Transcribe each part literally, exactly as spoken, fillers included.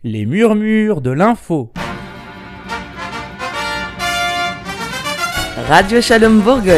Les murmures de l'info. Radio Shalom Bourgogne.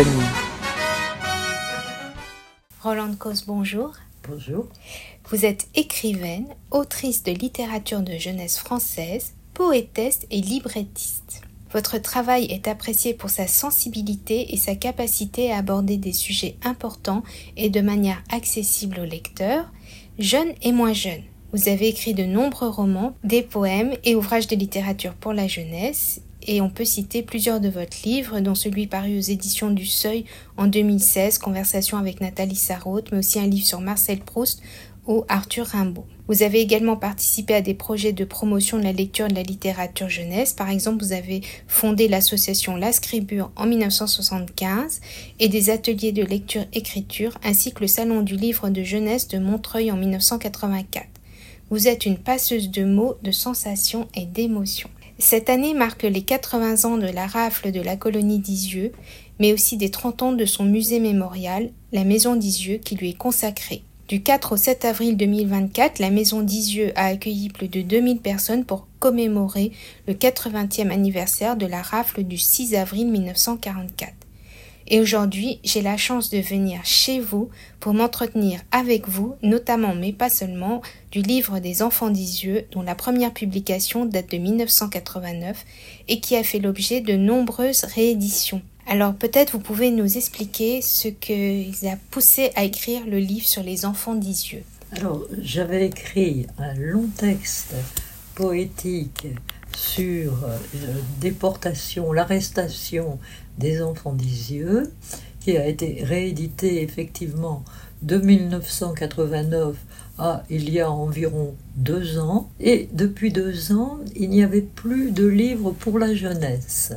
Rolande Cos, bonjour. Bonjour. Vous êtes écrivaine, autrice de littérature de jeunesse française, poétesse et librettiste. Votre travail est apprécié pour sa sensibilité et sa capacité à aborder des sujets importants et de manière accessible aux lecteurs, jeunes et moins jeunes. Vous avez écrit de nombreux romans, des poèmes et ouvrages de littérature pour la jeunesse, et on peut citer plusieurs de votre livres, dont celui paru aux éditions du Seuil en deux mille seize, Conversation avec Nathalie Sarraute, mais aussi un livre sur Marcel Proust ou Arthur Rimbaud. Vous avez également participé à des projets de promotion de la lecture et de la littérature jeunesse. Par exemple, vous avez fondé l'association La Scribure en dix-neuf cent soixante-quinze et des ateliers de lecture-écriture, ainsi que le Salon du livre de jeunesse de Montreuil en dix-neuf cent quatre-vingt-quatre. Vous êtes une passeuse de mots, de sensations et d'émotions. Cette année marque les quatre-vingts ans de la rafle de la colonie d'Isieux, mais aussi des trente ans de son musée mémorial, la Maison d'Isieux, qui lui est consacrée. Du quatre au sept avril deux mille vingt-quatre, la Maison d'Isieux a accueilli plus de deux mille personnes pour commémorer le quatre-vingtième anniversaire de la rafle du six avril mille neuf cent quarante-quatre. Et aujourd'hui, j'ai la chance de venir chez vous pour m'entretenir avec vous, notamment, mais pas seulement, du livre des enfants d'Isieux, dont la première publication date de dix-neuf cent quatre-vingt-neuf et qui a fait l'objet de nombreuses rééditions. Alors peut-être vous pouvez nous expliquer ce qui a poussé à écrire le livre sur les enfants d'Isieux. Alors, j'avais écrit un long texte poétique sur la déportation, l'arrestation des enfants d'Isieux, qui a été réédité effectivement de dix-neuf cent quatre-vingt-neuf à il y a environ deux ans. Et depuis deux ans, il n'y avait plus de livre pour la jeunesse,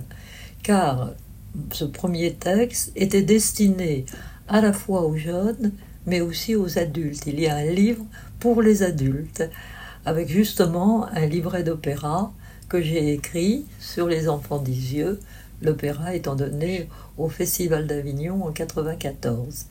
car ce premier texte était destiné à la fois aux jeunes, mais aussi aux adultes. Il y a un livre pour les adultes, avec justement un livret d'opéra que j'ai écrit sur les enfants d'Isieux, l'opéra étant donné au Festival d'Avignon en quatre-vingt-quatorze.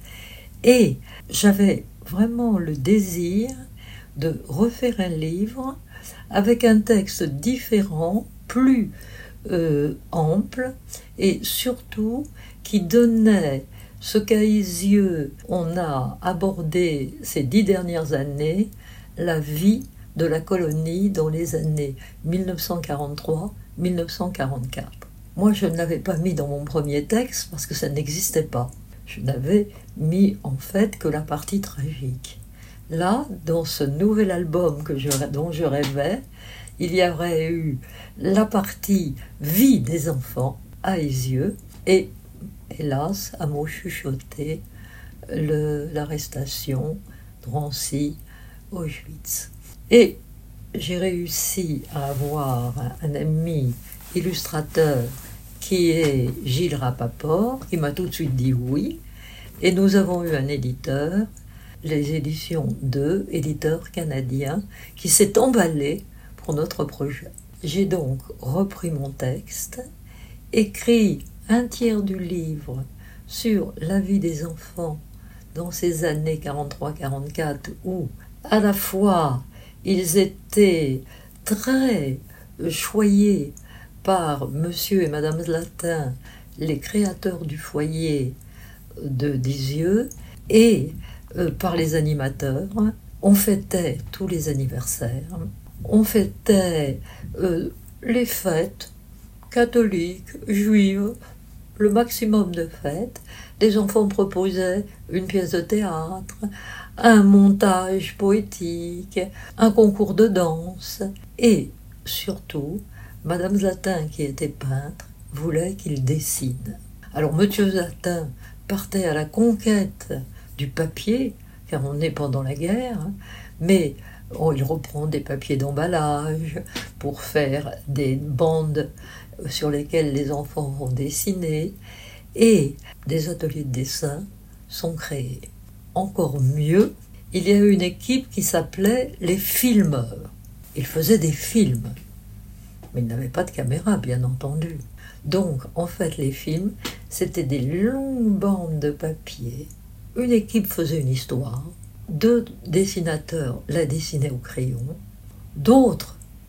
Et j'avais vraiment le désir de refaire un livre avec un texte différent, plus euh, ample, et surtout qui donnait ce qu'à Isieux on a abordé ces dix dernières années, la vie de la colonie dans les années dix-neuf cent quarante-trois à dix-neuf cent quarante-quatre. Moi, je ne l'avais pas mis dans mon premier texte parce que ça n'existait pas. Je n'avais mis en fait que la partie tragique. Là, dans ce nouvel album que je, dont je rêvais, il y aurait eu la partie vie des enfants à Isieux et, hélas, à mot chuchoté, le, l'arrestation, Drancy, Auschwitz. Et j'ai réussi à avoir un, un ami illustrateur qui est Gilles Rapaport, qui m'a tout de suite dit oui. Et nous avons eu un éditeur, les éditions deux, éditeur canadien, qui s'est emballé pour notre projet. J'ai donc repris mon texte, écrit un tiers du livre sur la vie des enfants dans ces années quarante-trois quarante-quatre où, à la fois, ils étaient très choyés par monsieur et madame Zlatin, les créateurs du foyer de d'Isieux, et euh, par les animateurs. On fêtait tous les anniversaires, on fêtait euh, les fêtes catholiques, juives, le maximum de fêtes. Les enfants proposaient une pièce de théâtre, un montage poétique, un concours de danse, et surtout, madame Zlatin, qui était peintre, voulait qu'il dessine. Alors monsieur Zlatin partait à la conquête du papier, car on est pendant la guerre, mais oh, il reprend des papiers d'emballage pour faire des bandes sur lesquelles les enfants vont dessiner, et des ateliers de dessin sont créés. Encore mieux, il y a eu une équipe qui s'appelait les filmeurs. Ils faisaient des films, mais ils n'avaient pas de caméra, bien entendu. Donc, en fait, les films, c'était des longues bandes de papier. Une équipe faisait une histoire, deux dessinateurs la dessinaient au crayon, d'autres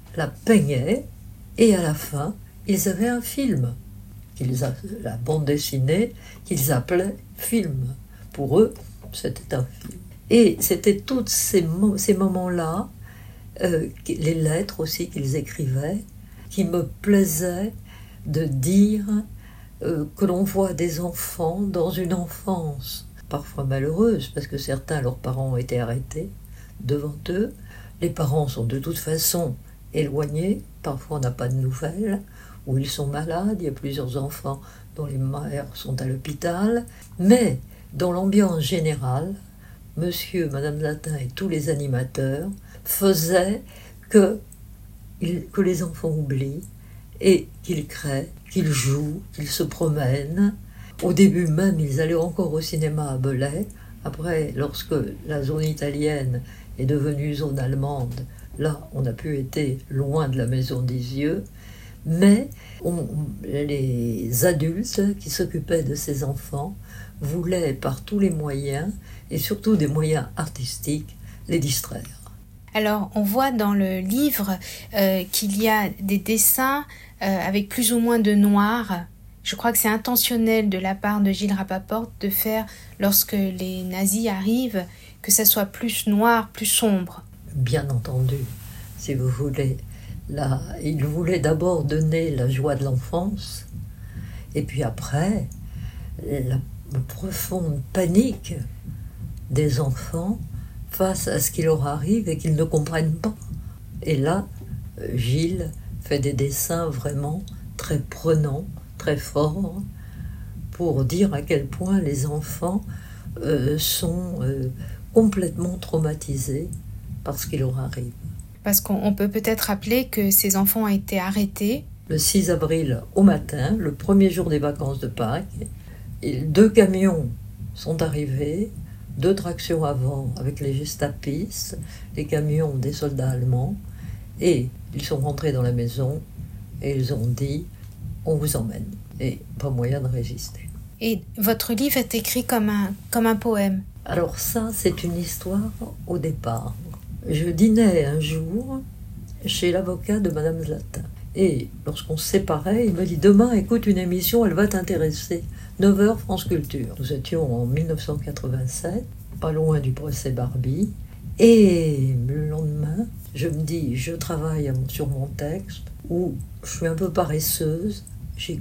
la peignaient, et à la fin, ils avaient un film, qu'ils a, la bande dessinée qu'ils appelaient film. Pour eux, c'était un film. Et c'était tous ces, mo- ces moments-là, euh, les lettres aussi qu'ils écrivaient, qui me plaisaient de dire euh, que l'on voit des enfants dans une enfance parfois malheureuse, parce que certains, leurs parents ont été arrêtés devant eux. Les parents sont de toute façon éloignés, parfois on n'a pas de nouvelles, ou ils sont malades, il y a plusieurs enfants dont les mères sont à l'hôpital, mais dans l'ambiance générale, monsieur, madame Latin et tous les animateurs faisaient que, que les enfants oublient et qu'ils créent, qu'ils jouent, qu'ils se promènent. Au début même, ils allaient encore au cinéma à Belay. Après, lorsque la zone italienne est devenue zone allemande, là, on a pu être loin de la maison d'Isieux. Mais on, les adultes qui s'occupaient de ces enfants voulaient par tous les moyens, et surtout des moyens artistiques, les distraire. Alors, on voit dans le livre euh, qu'il y a des dessins euh, avec plus ou moins de noir. Je crois que c'est intentionnel de la part de Gilles Rapaport de faire, lorsque les nazis arrivent, que ça soit plus noir, plus sombre. Bien entendu, si vous voulez. Là, il voulait d'abord donner la joie de l'enfance, et puis après, la profonde panique des enfants face à ce qui leur arrive et qu'ils ne comprennent pas. Et là, Gilles fait des dessins vraiment très prenants, très forts, pour dire à quel point les enfants euh, sont euh, complètement traumatisés par ce qui leur arrive. Parce qu'on peut peut-être rappeler que ces enfants ont été arrêtés. Le six avril au matin, le premier jour des vacances de Pâques, et deux camions sont arrivés, deux tractions avant avec les gestapistes, les camions des soldats allemands, et ils sont rentrés dans la maison et ils ont dit « on vous emmène ». Et pas moyen de résister. Et votre livre est écrit comme un, comme un poème. Alors ça, c'est une histoire au départ. Je dînais un jour chez l'avocat de Madame Zlatin. Et lorsqu'on se séparait, il me dit « Demain, écoute une émission, elle va t'intéresser. neuf heures, France Culture ». Nous étions en dix-neuf cent quatre-vingt-sept, pas loin du procès Barbie. Et le lendemain, je me dis « Je travaille sur mon texte » ou « Je suis un peu paresseuse, j'écoute ».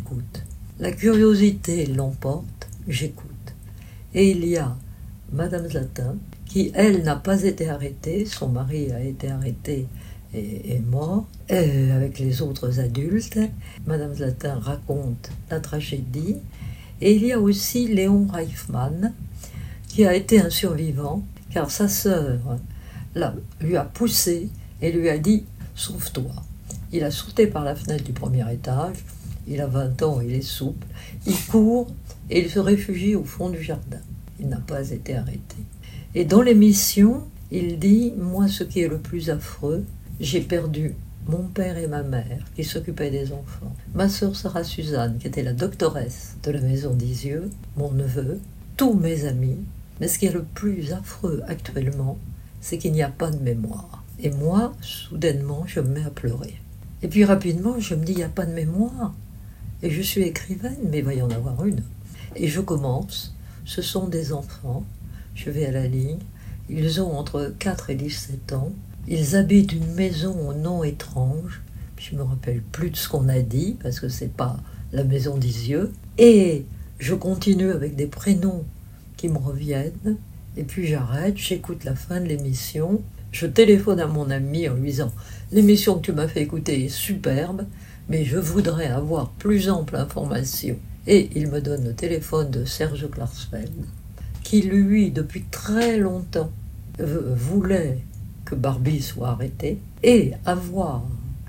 La curiosité l'emporte, j'écoute. Et il y a Madame Zlatin, qui, elle, n'a pas été arrêtée, son mari a été arrêté et est mort, et avec les autres adultes. Madame Zlatin raconte la tragédie. Et il y a aussi Léon Reifmann, qui a été un survivant, car sa sœur là, lui a poussé et lui a dit « sauve-toi ». Il a sauté par la fenêtre du premier étage, il a vingt ans, il est souple, il court et il se réfugie au fond du jardin. Il n'a pas été arrêté. Et dans l'émission, il dit « Moi, ce qui est le plus affreux, j'ai perdu mon père et ma mère qui s'occupaient des enfants, ma sœur Sarah Suzanne qui était la doctoresse de la maison d'Isieux, mon neveu, tous mes amis. Mais ce qui est le plus affreux actuellement, c'est qu'il n'y a pas de mémoire. Et moi, soudainement, je me mets à pleurer. Et puis rapidement, je me dis « Il n'y a pas de mémoire. Et je suis écrivaine, mais il va y en avoir une. » Et je commence. Ce sont des enfants. Je vais à la ligne. Ils ont entre quatre et dix-sept ans. Ils habitent une maison au nom étrange. Je ne me rappelle plus de ce qu'on a dit, parce que ce n'est pas la maison d'Isieux. Et je continue avec des prénoms qui me reviennent. Et puis j'arrête, j'écoute la fin de l'émission. Je téléphone à mon ami en lui disant « L'émission que tu m'as fait écouter est superbe, mais je voudrais avoir plus ample information. » Et il me donne le téléphone de Serge Klarsfeld, qui lui, depuis très longtemps, voulait que Barbie soit arrêtée, et avoir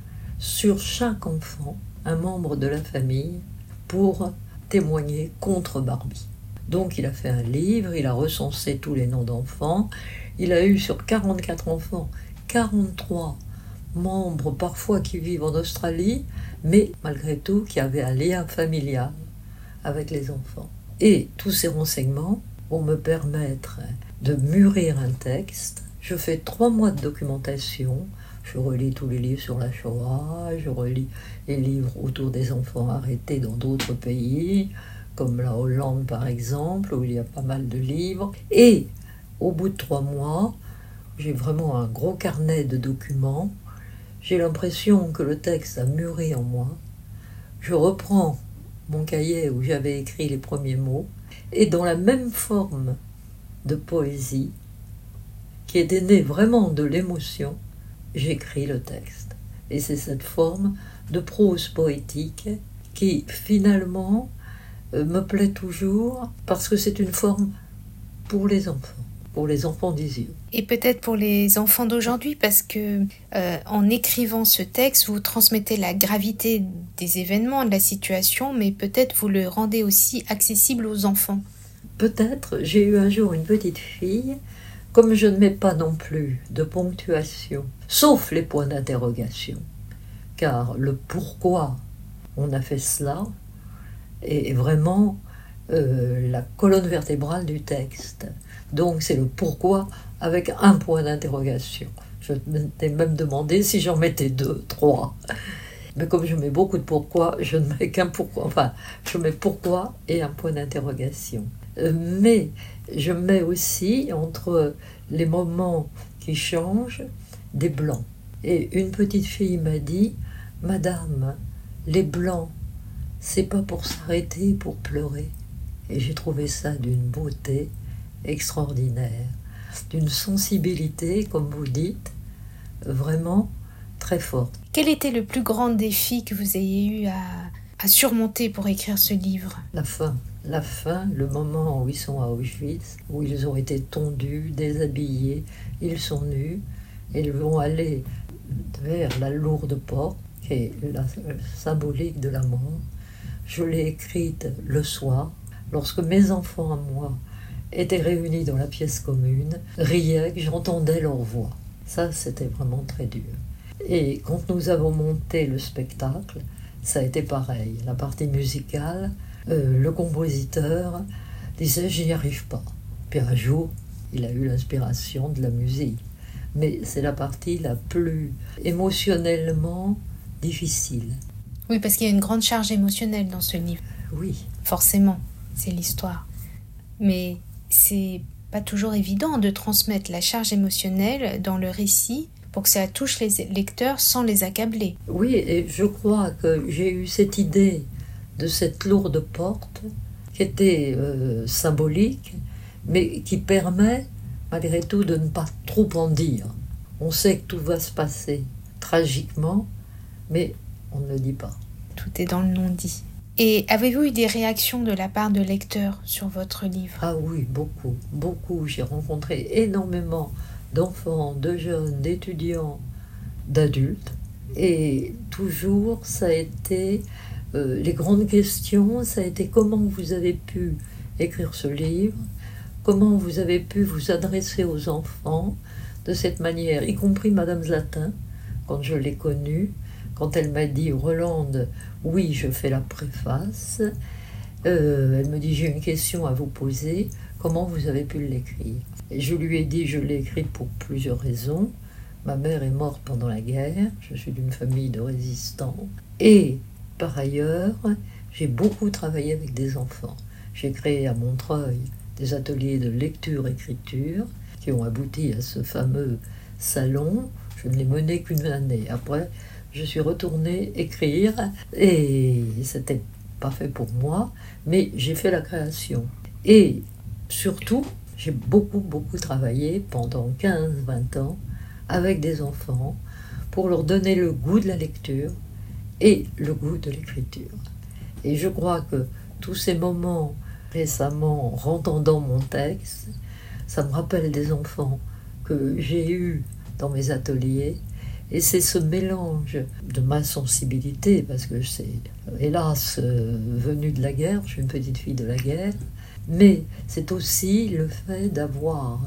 sur chaque enfant un membre de la famille pour témoigner contre Barbie. Donc il a fait un livre, il a recensé tous les noms d'enfants, il a eu sur quarante-quatre enfants, quarante-trois membres parfois qui vivent en Australie, mais malgré tout qui avaient un lien familial avec les enfants. Et tous ces renseignements vont me permettre de mûrir un texte. Je fais trois mois de documentation, Je relis tous les livres sur la Shoah, je relis les livres autour des enfants arrêtés dans d'autres pays, comme la Hollande par exemple, où il y a pas mal de livres. Et au bout de trois mois, j'ai vraiment un gros carnet de documents. J'ai l'impression que le texte a mûri en moi. Je reprends mon cahier où j'avais écrit les premiers mots, et dans la même forme de poésie, qui était née vraiment de l'émotion, j'écris le texte. Et c'est cette forme de prose poétique qui, finalement, me plaît toujours, parce que c'est une forme pour les enfants, pour les enfants des yeux. Et peut-être pour les enfants d'aujourd'hui, parce que euh, en écrivant ce texte, vous transmettez la gravité des événements, de la situation, mais peut-être vous le rendez aussi accessible aux enfants. Peut-être. J'ai eu un jour une petite fille, comme je ne mets pas non plus de ponctuation, sauf les points d'interrogation, car le pourquoi on a fait cela est vraiment euh, la colonne vertébrale du texte. Donc c'est le pourquoi avec un point d'interrogation. Je m'étais même demandé si j'en mettais deux, trois. Mais comme je mets beaucoup de pourquoi, je ne mets qu'un pourquoi. Enfin, je mets pourquoi et un point d'interrogation. Euh, mais je mets aussi, entre les moments qui changent, des blancs. Et une petite fille m'a dit, « Madame, les blancs, c'est pas pour s'arrêter, pour pleurer. » Et j'ai trouvé ça d'une beauté extraordinaire, d'une sensibilité, comme vous dites, vraiment très forte. Quel était le plus grand défi que vous ayez eu à, à surmonter pour écrire ce livre ? La fin. La fin, le moment où ils sont à Auschwitz, où ils ont été tondus, déshabillés, ils sont nus, et ils vont aller vers la lourde porte, qui est la symbolique de la mort. Je l'ai écrite le soir, lorsque mes enfants à moi étaient réunis dans la pièce commune, riaient, que j'entendais leur voix. Ça, c'était vraiment très dur. Et quand nous avons monté le spectacle, ça a été pareil. La partie musicale, euh, le compositeur disait « je n'y arrive pas ». Puis un jour, il a eu l'inspiration de la musique. Mais c'est la partie la plus émotionnellement difficile. Oui, parce qu'il y a une grande charge émotionnelle dans ce livre. Oui. Forcément, c'est l'histoire. Mais c'est pas toujours évident de transmettre la charge émotionnelle dans le récit pour que ça touche les lecteurs sans les accabler. Oui, et je crois que j'ai eu cette idée de cette lourde porte qui était euh, symbolique, mais qui permet malgré tout de ne pas trop en dire. On sait que tout va se passer tragiquement, mais on ne le dit pas. Tout est dans le non-dit. Et avez-vous eu des réactions de la part de lecteurs sur votre livre ? Ah oui, beaucoup, beaucoup. J'ai rencontré énormément d'enfants, de jeunes, d'étudiants, d'adultes. Et toujours, ça a été, euh, les grandes questions, ça a été comment vous avez pu écrire ce livre, comment vous avez pu vous adresser aux enfants de cette manière, y compris Madame Zlatin, quand je l'ai connue, quand elle m'a dit « Rolande, oui, je fais la préface euh, », elle me dit « j'ai une question à vous poser, comment vous avez pu l'écrire ?» Et je lui ai dit « je l'ai écrite pour plusieurs raisons. Ma mère est morte pendant la guerre, je suis d'une famille de résistants, et par ailleurs, j'ai beaucoup travaillé avec des enfants. J'ai créé à Montreuil des ateliers de lecture-écriture qui ont abouti à ce fameux salon. Je ne l'ai mené qu'une année. Après, je suis retournée écrire et c'était pas fait pour moi, mais j'ai fait la création. Et surtout, j'ai beaucoup, beaucoup travaillé pendant quinze à vingt ans avec des enfants pour leur donner le goût de la lecture et le goût de l'écriture. Et je crois que tous ces moments récemment, en entendant mon texte, ça me rappelle des enfants que j'ai eus dans mes ateliers. Et c'est ce mélange de ma sensibilité, parce que c'est hélas euh, venu de la guerre, je suis une petite fille de la guerre, mais c'est aussi le fait d'avoir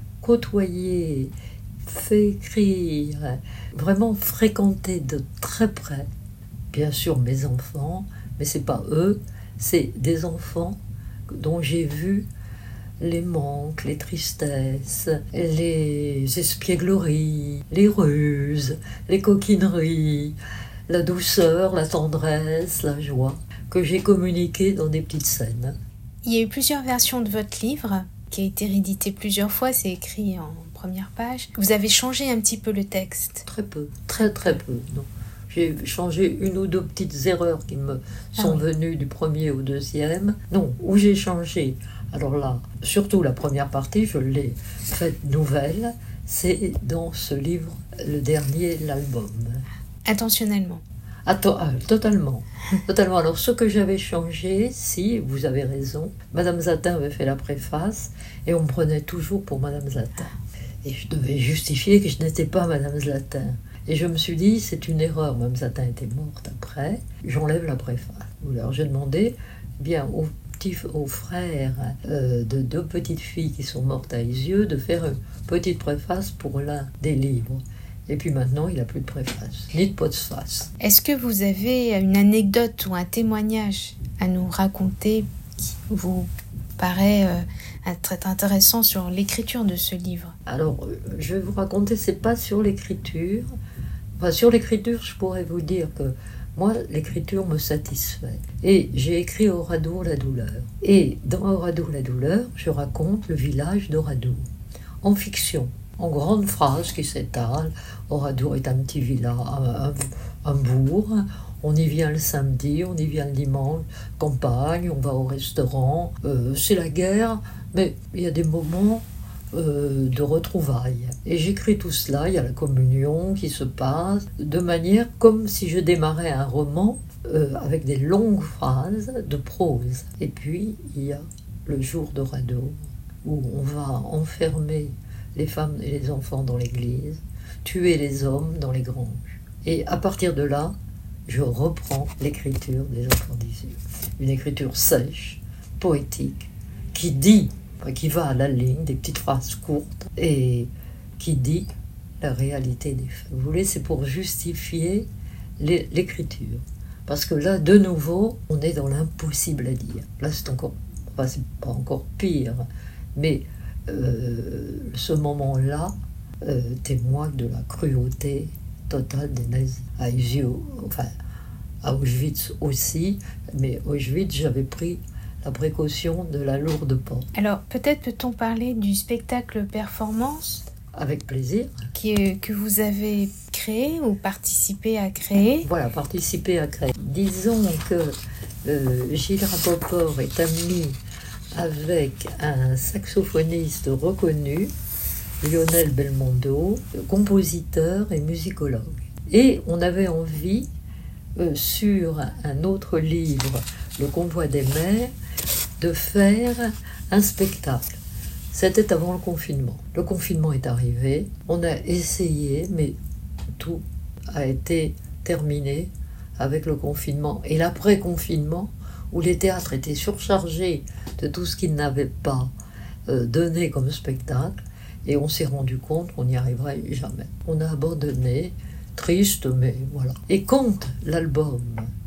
côtoyé, fait écrire, vraiment fréquenté de très près, bien sûr mes enfants, mais c'est pas eux, c'est des enfants dont j'ai vu les manques, les tristesses, les espiègleries, les ruses, les coquineries, la douceur, la tendresse, la joie, que j'ai communiqué dans des petites scènes. Il y a eu plusieurs versions de votre livre, qui a été réédité plusieurs fois, c'est écrit en première page. Vous avez changé un petit peu le texte? Très peu, très très peu, non. J'ai changé une ou deux petites erreurs qui me sont ah oui. venues du premier au deuxième. Non, où j'ai changé, alors là, surtout la première partie, je l'ai faite nouvelle, c'est dans ce livre, le dernier, l'album. Intentionnellement? Attends, ah, totalement. Totalement. Alors, ce que j'avais changé, si, vous avez raison, Madame Zatin avait fait la préface et on me prenait toujours pour Madame Zatin. Et je devais justifier que je n'étais pas Madame Zatin. Et je me suis dit, c'est une erreur, Madame Zatin était morte après, j'enlève la préface. Alors, j'ai demandé, bien, aux, petits, aux frères euh, de deux petites filles qui sont mortes à Isieux, de faire une petite préface pour l'un des livres. Et puis maintenant, il n'a plus de préface, ni de postface. Est-ce que vous avez une anecdote ou un témoignage à nous raconter qui vous paraît euh, très intéressant sur l'écriture de ce livre? Alors, je vais vous raconter, c'est pas sur l'écriture. Enfin, sur l'écriture, je pourrais vous dire que moi, l'écriture me satisfait. Et j'ai écrit Oradour la douleur. Et dans Oradour la douleur, je raconte le village d'Oradour, en fiction. En grandes phrases qui s'étalent. Oradour est un petit village, un, un, un bourg. On y vient le samedi, on y vient le dimanche, campagne, on va au restaurant. Euh, c'est la guerre, mais il y a des moments euh, de retrouvailles. Et j'écris tout cela, il y a la communion qui se passe, de manière comme si je démarrais un roman euh, avec des longues phrases de prose. Et puis, il y a le jour d'Oradour, où on va enfermer les femmes et les enfants dans l'église, tuer les hommes dans les granges. Et à partir de là, je reprends l'écriture des enfants d'Isieux. Une écriture sèche, poétique, qui dit, qui va à la ligne, des petites phrases courtes, et qui dit la réalité des faits. Vous voulez, c'est pour justifier les, l'écriture. Parce que là, de nouveau, on est dans l'impossible à dire. Là, c'est encore, enfin, c'est pas encore pire, mais Euh, ce moment-là euh, témoigne de la cruauté totale des nazis. À Isieux, enfin à Auschwitz aussi, mais Auschwitz, j'avais pris la précaution de la lourde porte. Alors, peut-être peut-on parler du spectacle performance? Avec plaisir. Qui, que vous avez créé ou participé à créer? Voilà, participé à créer. Disons que euh, Gilles Rapoport est ami avec un saxophoniste reconnu, Lionel Belmondo, compositeur et musicologue. Et on avait envie, euh, sur un autre livre, Le Convoi des mers, de faire un spectacle. C'était avant le confinement. Le confinement est arrivé, on a essayé, mais tout a été terminé avec le confinement. Et l'après-confinement, où les théâtres étaient surchargés de tout ce qu'ils n'avaient pas euh, donné comme spectacle, et on s'est rendu compte qu'on n'y arriverait jamais. On a abandonné, triste, mais voilà. Et quand l'album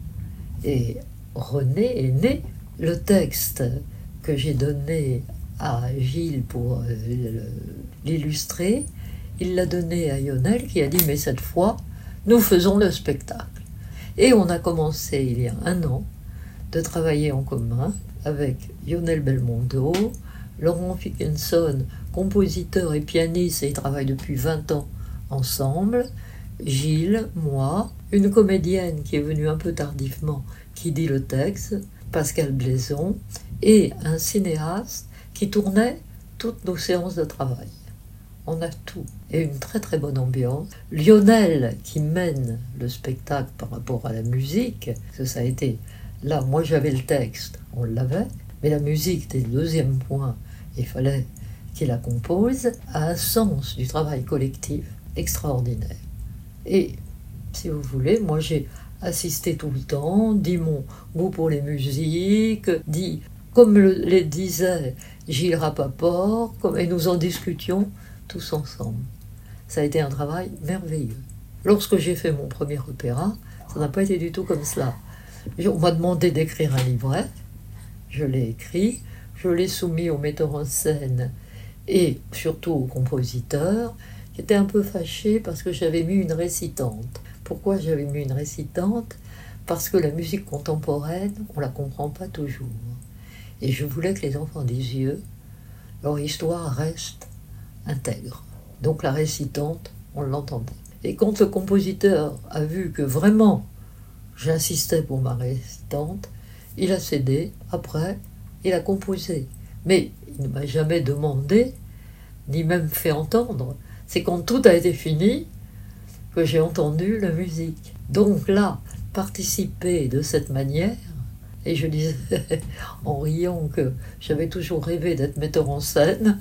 est rené, est né, le texte que j'ai donné à Gilles pour euh, l'illustrer, il l'a donné à Lionel, qui a dit « mais cette fois, nous faisons le spectacle ». Et on a commencé il y a un an de travailler en commun avec Lionel Belmondo, Laurent Fickenson, compositeur et pianiste, et ils travaillent depuis vingt ans ensemble, Gilles, moi, une comédienne qui est venue un peu tardivement, qui dit le texte, Pascal Blaison, et un cinéaste qui tournait toutes nos séances de travail. On a tout, et une très très bonne ambiance. Lionel qui mène le spectacle par rapport à la musique, parce que ça a été... Là, moi, j'avais le texte, on l'avait, mais la musique était le deuxième point, il fallait qu'il la compose, a un sens du travail collectif extraordinaire. Et, si vous voulez, moi, j'ai assisté tout le temps, dit mon goût pour les musiques, dit, comme le, les disait Gilles Rapoport, comme, et nous en discutions tous ensemble. Ça a été un travail merveilleux. Lorsque j'ai fait mon premier opéra, ça n'a pas été du tout comme cela. On m'a demandé d'écrire un livret, je l'ai écrit, je l'ai soumis au metteur en scène et surtout au compositeur, qui était un peu fâché parce que j'avais mis une récitante. Pourquoi j'avais mis une récitante ? Parce que la musique contemporaine, on ne la comprend pas toujours. Et je voulais que les enfants des yeux, leur histoire reste intègre. Donc la récitante, on l'entendait. Et quand le compositeur a vu que vraiment j'insistais pour ma récitante, il a cédé. Après, il a composé. Mais il ne m'a jamais demandé, ni même fait entendre. C'est quand tout a été fini que j'ai entendu la musique. Donc là, participer de cette manière, et je disais en riant que j'avais toujours rêvé d'être metteur en scène,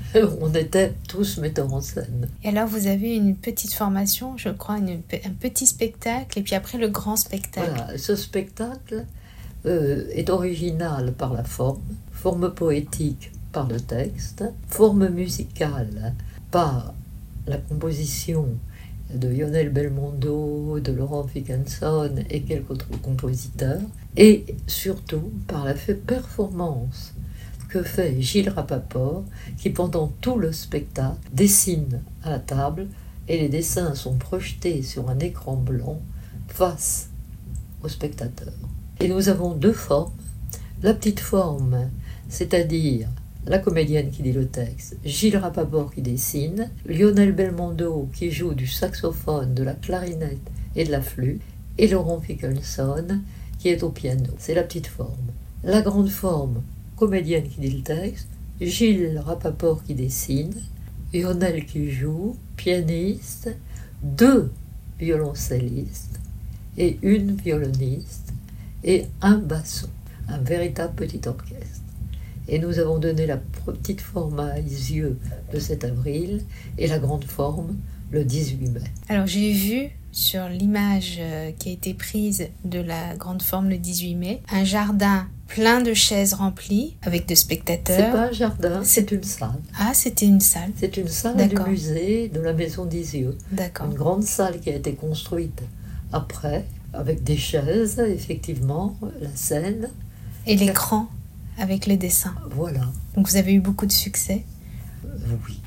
on était tous metteurs en scène. Et alors vous avez une petite formation, je crois, une, un petit spectacle, et puis après le grand spectacle. Voilà, ce spectacle euh, est original par la forme, forme poétique par le texte, forme musicale par la composition de Lionel Belmondo, de Laurent Fickenson et quelques autres compositeurs, et surtout par la performance que fait Gilles Rapaport, qui pendant tout le spectacle dessine à la table, et les dessins sont projetés sur un écran blanc face au spectateur. Et nous avons deux formes. La petite forme, c'est-à-dire la comédienne qui dit le texte, Gilles Rapaport qui dessine, Lionel Belmondo qui joue du saxophone, de la clarinette et de la flûte, et Laurent Fickenson qui est au piano. C'est la petite forme. La grande forme, comédienne qui dit le texte, Gilles Rapaport qui dessine, Lionel qui joue, pianiste, deux violoncellistes et une violoniste et un basson, un véritable petit orchestre. Et nous avons donné la petite forme à Isieux le sept avril et la grande forme le dix-huit mai. Alors j'ai vu sur l'image qui a été prise de la grande forme le dix-huit mai, un jardin plein de chaises remplies avec de spectateurs. C'est pas un jardin, c'est une salle. Ah, c'était une salle. C'est une salle D'accord. du musée de la maison d'Isieux. D'accord. Une grande salle qui a été construite après, avec des chaises, effectivement, la scène. Et l'écran avec les dessins. Voilà. Donc vous avez eu beaucoup de succès. Euh, oui.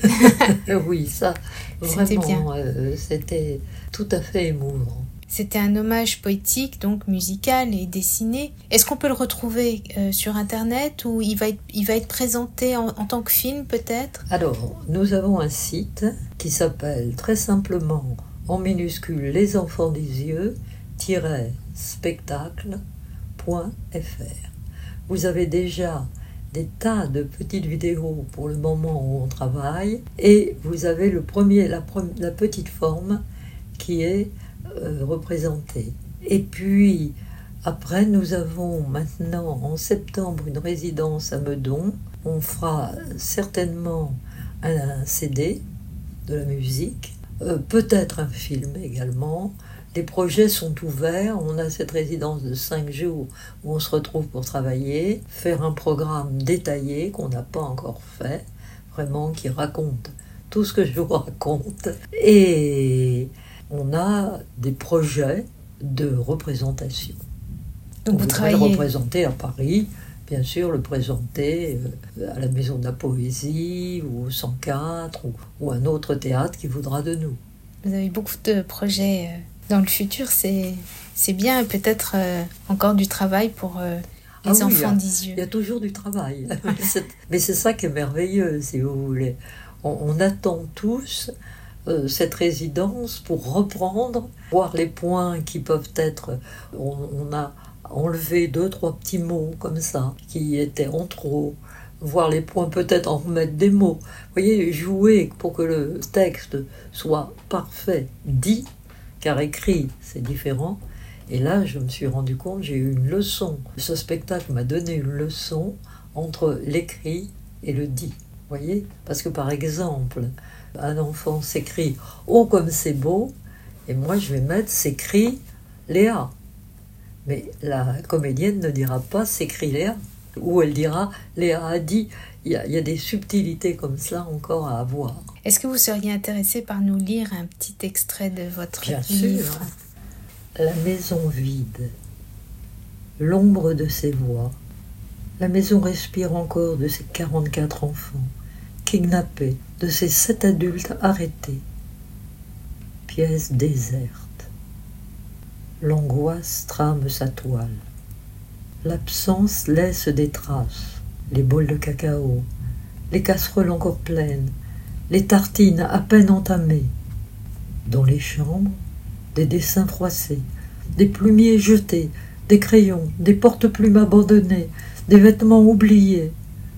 Oui, ça, C'était vraiment, bien. Euh, c'était tout à fait émouvant. C'était un hommage poétique, donc musical et dessiné. Est-ce qu'on peut le retrouver euh, sur Internet ou il va être, il va être présenté en, en tant que film peut-être ? Alors, nous avons un site qui s'appelle très simplement, en minuscule, les enfants des yeux spectacle point f r. Vous avez déjà des tas de petites vidéos pour le moment où on travaille, et vous avez le premier, la, la petite forme qui est euh, représentée. Et puis, après, nous avons maintenant en septembre une résidence à Meudon. On fera certainement un, un C D de la musique, euh, peut-être un film également. Les projets sont ouverts, on a cette résidence de cinq jours où on se retrouve pour travailler, faire un programme détaillé qu'on n'a pas encore fait, vraiment qui raconte tout ce que je vous raconte. Et on a des projets de représentation. Donc on vous voudrait travaillez... le représenter à Paris, bien sûr, le présenter à la Maison de la Poésie ou au cent quatre ou, ou un autre théâtre qui voudra de nous. Vous avez beaucoup de projets dans le futur, c'est, c'est bien, et peut-être euh, encore du travail pour euh, les ah oui, enfants d'Isieux. Il y a toujours du travail, c'est, mais c'est ça qui est merveilleux, si vous voulez. On, on attend tous euh, cette résidence pour reprendre, voir les points qui peuvent être... On, on a enlevé deux, trois petits mots comme ça, qui étaient en trop, voir les points, peut-être en remettre des mots. Vous voyez, jouer pour que le texte soit parfait, dit, car écrit, c'est différent. Et là, je me suis rendu compte, j'ai eu une leçon. Ce spectacle m'a donné une leçon entre l'écrit et le dit. Vous voyez ? Parce que par exemple, un enfant s'écrit « Oh, comme c'est beau !» et moi, je vais mettre « s'écrit Léa ». Mais la comédienne ne dira pas « s'écrit Léa ». Ou elle dira « Léa a dit ». Il y a, il y a des subtilités comme ça encore à avoir. Est-ce que vous seriez intéressé par nous lire un petit extrait de votre Bien livre ? sûr. La maison vide, l'ombre de ses voix, La maison respire encore de ses quarante-quatre enfants, kidnappés, de ses sept adultes arrêtés. Pièce déserte. L'angoisse trame sa toile. L'absence laisse des traces. Les bols de cacao, les casseroles encore pleines, les tartines à peine entamées. Dans les chambres, des dessins froissés, des plumiers jetés, des crayons, des porte-plumes abandonnés, des vêtements oubliés.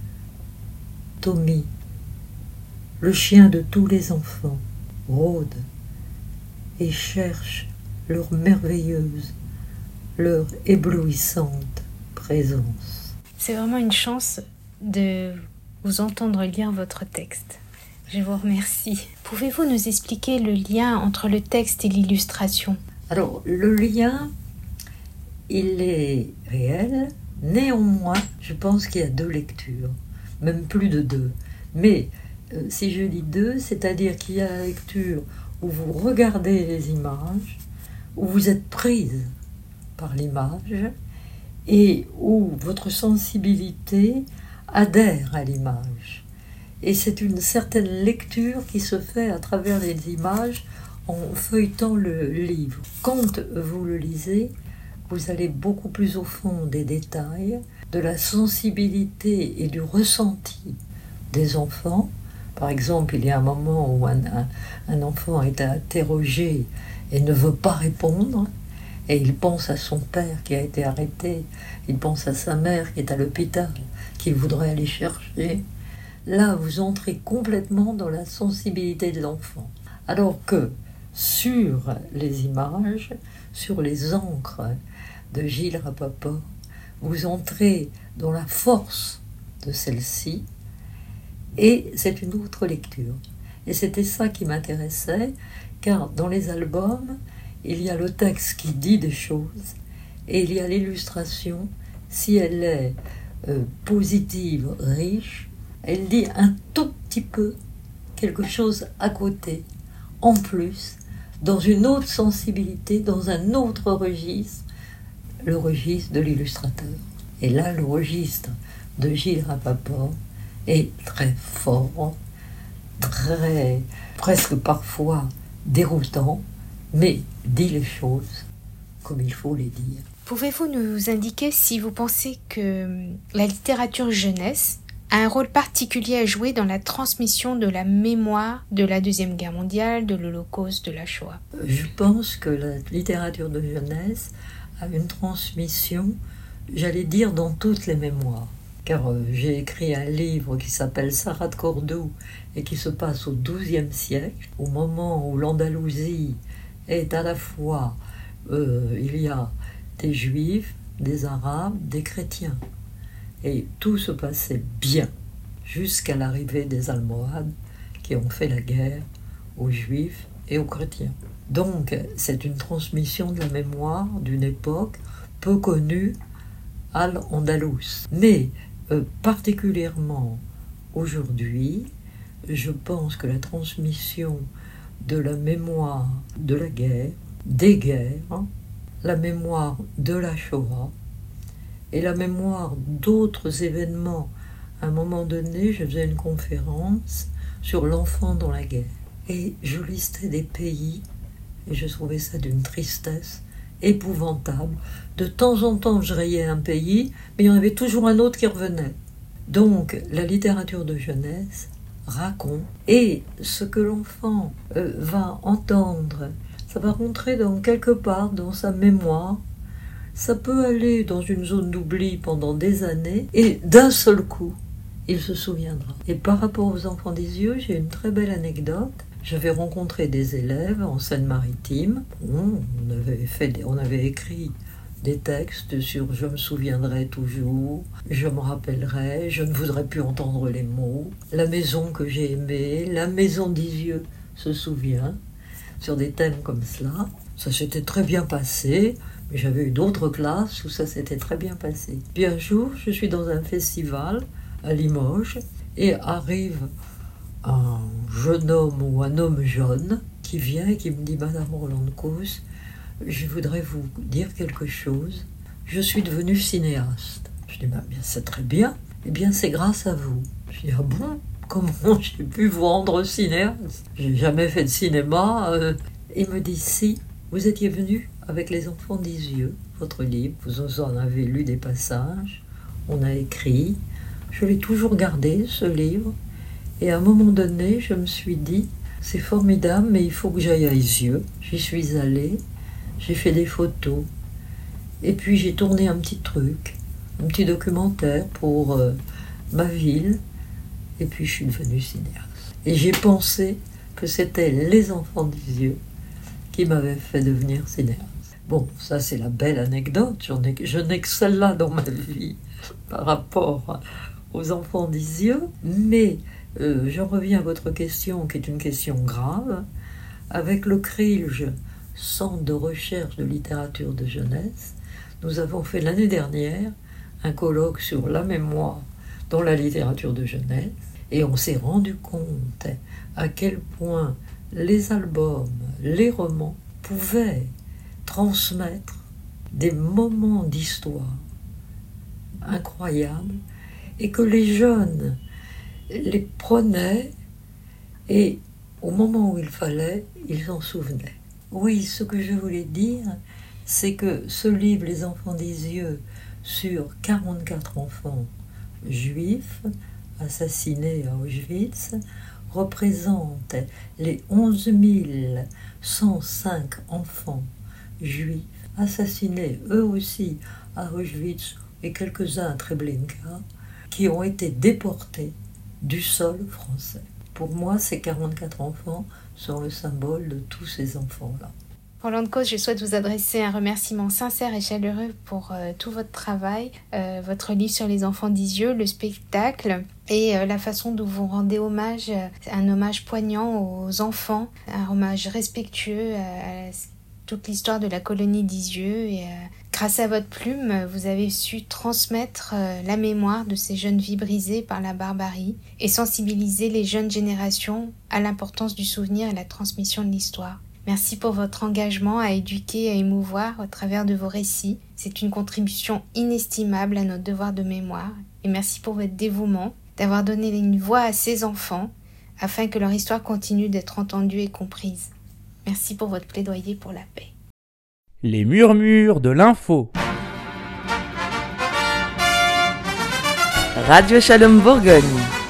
Tommy, le chien de tous les enfants, rôde et cherche leur merveilleuse, leur éblouissante présence. C'est vraiment une chance de vous entendre lire votre texte. Je vous remercie. Pouvez-vous nous expliquer le lien entre le texte et l'illustration ? Alors, le lien, il est réel. Néanmoins, je pense qu'il y a deux lectures, même plus de deux. Mais euh, si je dis deux, c'est-à-dire qu'il y a la lecture où vous regardez les images, où vous êtes prise par l'image et où votre sensibilité adhère à l'image. Et c'est une certaine lecture qui se fait à travers les images en feuilletant le livre. Quand vous le lisez, vous allez beaucoup plus au fond des détails, de la sensibilité et du ressenti des enfants. Par exemple, il y a un moment où un, un, un enfant est interrogé et ne veut pas répondre, et il pense à son père qui a été arrêté, il pense à sa mère qui est à l'hôpital, qu'il voudrait aller chercher. Là, vous entrez complètement dans la sensibilité de l'enfant. Alors que sur les images, sur les encres de Gilles Rapaport, vous entrez dans la force de celle-ci, et c'est une autre lecture. Et c'était ça qui m'intéressait, car dans les albums, il y a le texte qui dit des choses, et il y a l'illustration, si elle est euh, positive, riche, elle dit un tout petit peu quelque chose à côté, en plus, dans une autre sensibilité, dans un autre registre, le registre de l'illustrateur. Et là, le registre de Gilles Rapaport est très fort, très, presque parfois déroutant, mais dit les choses comme il faut les dire. Pouvez-vous nous indiquer si vous pensez que la littérature jeunesse a un rôle particulier à jouer dans la transmission de la mémoire de la Deuxième Guerre mondiale, de l'Holocauste, de la Shoah ? Je pense que la littérature de jeunesse a une transmission, j'allais dire, dans toutes les mémoires. Car euh, j'ai écrit un livre qui s'appelle Sarah de Cordoue et qui se passe au douzième siècle, au moment où l'Andalousie est à la fois, euh, il y a des juifs, des arabes, des chrétiens. Et tout se passait bien, jusqu'à l'arrivée des Almohades qui ont fait la guerre aux Juifs et aux chrétiens. Donc, c'est une transmission de la mémoire d'une époque peu connue à l'Andalous. Mais, euh, particulièrement aujourd'hui, je pense que la transmission de la mémoire de la guerre, des guerres, la mémoire de la Shoah, et la mémoire d'autres événements. À un moment donné, je faisais une conférence sur l'enfant dans la guerre. Et je listais des pays, et je trouvais ça d'une tristesse épouvantable. De temps en temps, je rayais un pays, mais il y en avait toujours un autre qui revenait. Donc, la littérature de jeunesse raconte, et ce que l'enfant euh, va entendre, ça va rentrer dans quelque part dans sa mémoire. Ça peut aller dans une zone d'oubli pendant des années et d'un seul coup, il se souviendra. Et par rapport aux enfants des yeux, j'ai une très belle anecdote. J'avais rencontré des élèves en Seine-Maritime. On avait, fait des, on avait écrit des textes sur « je me souviendrai toujours »,« je me rappellerai »,« je ne voudrais plus entendre les mots »,« la maison que j'ai aimée »,« la maison des yeux se souvient », sur des thèmes comme cela. Ça s'était très bien passé. Mais j'avais eu d'autres classes où ça s'était très bien passé. Puis un jour, je suis dans un festival à Limoges et arrive un jeune homme ou un homme jeune qui vient et qui me dit « Madame Roland-Cos, je voudrais vous dire quelque chose. Je suis devenue cinéaste. » Je dis, bah, bien, c'est très bien. Eh bien, c'est grâce à vous. Je dis, ah bon? Comment j'ai pu vous rendre cinéaste? J'ai jamais fait de cinéma. Euh. Il me dit, si, vous étiez venu avec Les Enfants d'Isieux, votre livre, vous en avez lu des passages, on a écrit. Je l'ai toujours gardé, ce livre. Et à un moment donné, je me suis dit, c'est formidable, mais il faut que j'aille à Isieux. J'y suis allée, j'ai fait des photos. Et puis j'ai tourné un petit truc, un petit documentaire pour euh, ma ville. Et puis je suis devenue cinéaste. Et j'ai pensé que c'était Les Enfants d'Isieux qui m'avaient fait devenir cinéaste. Bon, ça c'est la belle anecdote. J'en ai, je n'ai que celle-là dans ma vie par rapport aux Enfants d'Isieux. Mais euh, j'en reviens à votre question, qui est une question grave. Avec le C R I L G, Centre de recherche de littérature de jeunesse, nous avons fait l'année dernière un colloque sur la mémoire dans la littérature de jeunesse, et on s'est rendu compte à quel point les albums, les romans pouvaient transmettre des moments d'histoire incroyables, et que les jeunes les prenaient et au moment où il fallait, ils s'en souvenaient. Oui, ce que je voulais dire, c'est que ce livre, Les Enfants d'Isieux, sur quarante-quatre enfants juifs assassinés à Auschwitz, représente les onze mille cent cinq enfants juifs assassinés eux aussi à Auschwitz et quelques-uns à Treblinka, qui ont été déportés du sol français. Pour moi, ces quarante-quatre enfants sont le symbole de tous ces enfants-là. Roland de Causses, je souhaite vous adresser un remerciement sincère et chaleureux pour euh, tout votre travail, euh, votre livre sur les enfants d'Isieux, le spectacle et euh, la façon dont vous rendez hommage, euh, un hommage poignant aux enfants, un hommage respectueux euh, à toute l'histoire de la colonie d'Isieux. Et, euh, grâce à votre plume, vous avez su transmettre euh, la mémoire de ces jeunes vies brisées par la barbarie et sensibiliser les jeunes générations à l'importance du souvenir et la transmission de l'histoire. Merci pour votre engagement à éduquer et à émouvoir au travers de vos récits. C'est une contribution inestimable à notre devoir de mémoire. Et merci pour votre dévouement d'avoir donné une voix à ces enfants afin que leur histoire continue d'être entendue et comprise. Merci pour votre plaidoyer pour la paix. Les murmures de l'info. Radio Shalom Bourgogne.